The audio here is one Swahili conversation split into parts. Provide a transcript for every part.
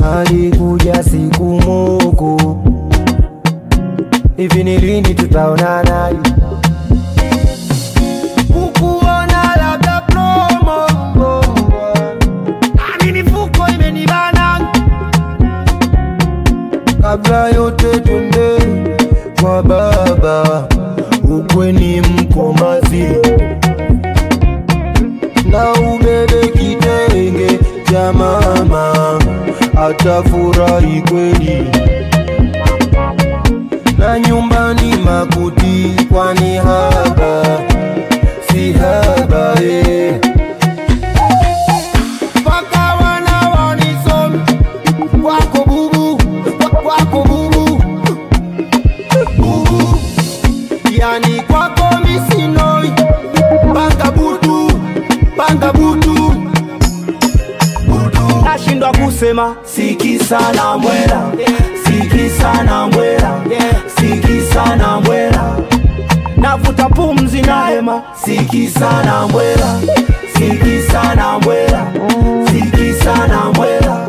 alikuja siku moko. Hivi ni lini tutaonana? Kukuona labda promo, nini fuko imenibana. Kabla yote twende kwa baba, ukwe ni Mkomazi, na ubebe kitenge cha mama, atafurahi kweli. Na nyumbani makuti, kwani haba si haba Paka wana wanisomi, wako bubu, wako bubu, bubu. Yani kwako misinoi, panga butu, panga butu, butu. Nashindwa kusema, siki sana mwela, siki sana mwela, siki sana mwela. Navuta pumzi na hema, siki sana mwela, siki sana mwela, siki sana mwela.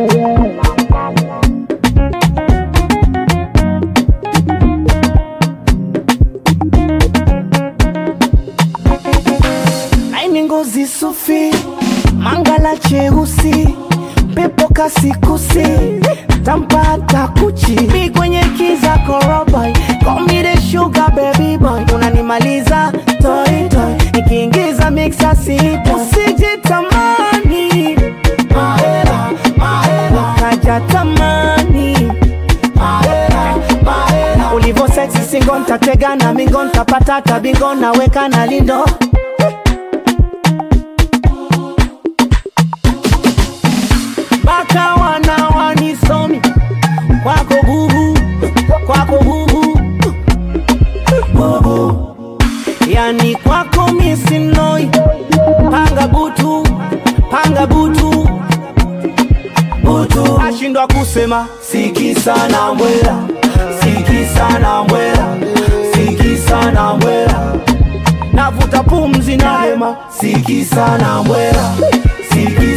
Aini ngozi sufi, mangala cheusi, pepo kasikusi, tampata kuchi. Mi kwenye kiza korobai, call me the sugar baby boy. Unanimaliza toy toy, nikiingiza mixa sipo. Usijitamani, mahela, mahela, kaja tamani, mahela, mahela. Ulivo sexy singo ntatega na mingo ntapata bingo na weka na lindo. Baka wana wanisomi, kwako bubu, kwako bubu, bubu. Yani kwako misinoi, panga butu, panga butu, butu. Nashindwa kusema, siki sana mwela, siki sana mwela, siki sana mwela. Navuta pumzi na hema, siki sana mwela, siki